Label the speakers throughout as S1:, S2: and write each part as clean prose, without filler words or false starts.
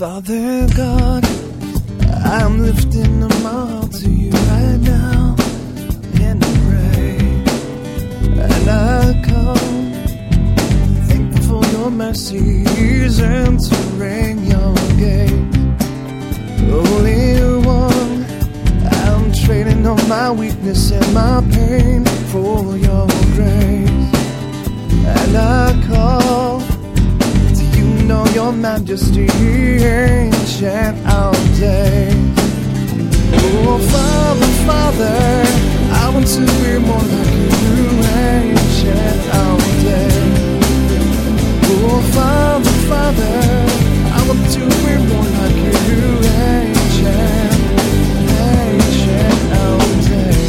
S1: Father God, I'm lifting them all to you right now, and I pray, and I come, thankful for your mercies, entering your gate. Holy One, I'm trading all my weakness and my pain for your grace, and I call know your majesty, ancient of days. Oh, Father, Father, I want to be more like you, ancient of days. Oh, Father, Father, I want to be more like you, ancient of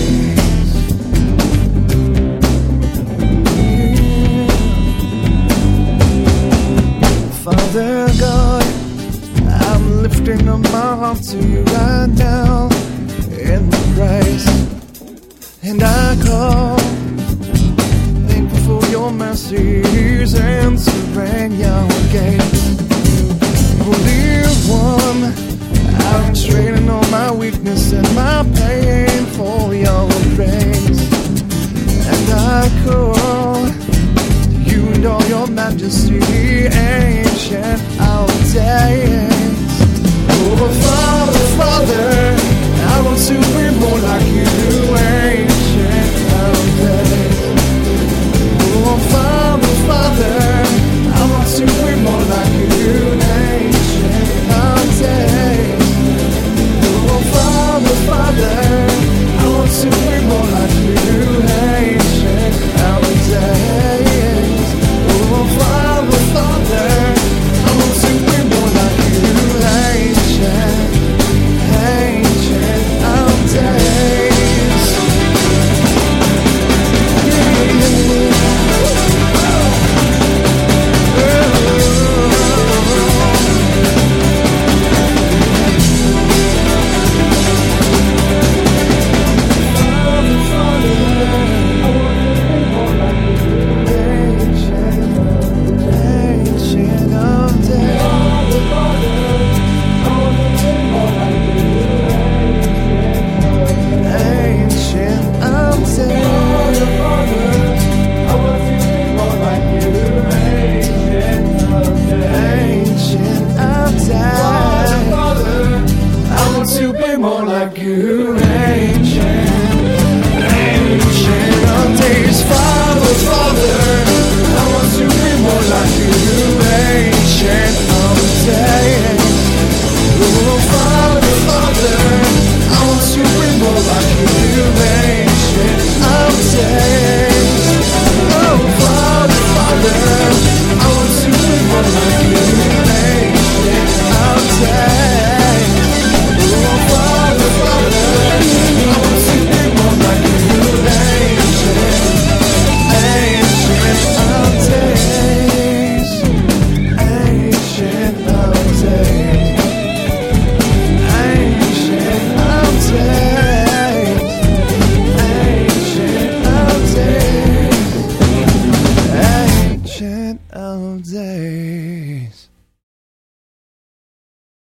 S1: days. Father God, I'm lifting up my heart to you right now in Christ, and I call, thankful for your mercies, entering your gates. Holy One, I'm trading all my weakness and my pain for your grace, and I call you and all your majesty, ancient of days. Oh, Father, Father, I want to be more like you, ancient of days. Oh, Father, Father, I want to be more like you, ancient of days. Oh, Father, Father, I want to be more like you, ancient of days. Oh, Father, Father, I want to be more like you, ancient of days. More like you, ancient of days. Father, Father, I want to be more like you, ancient of days. Oh, Father, Father, I want to be more like you, ancient of days. Oh, Father, Father, I want to be more like you, ancient of days. Of days.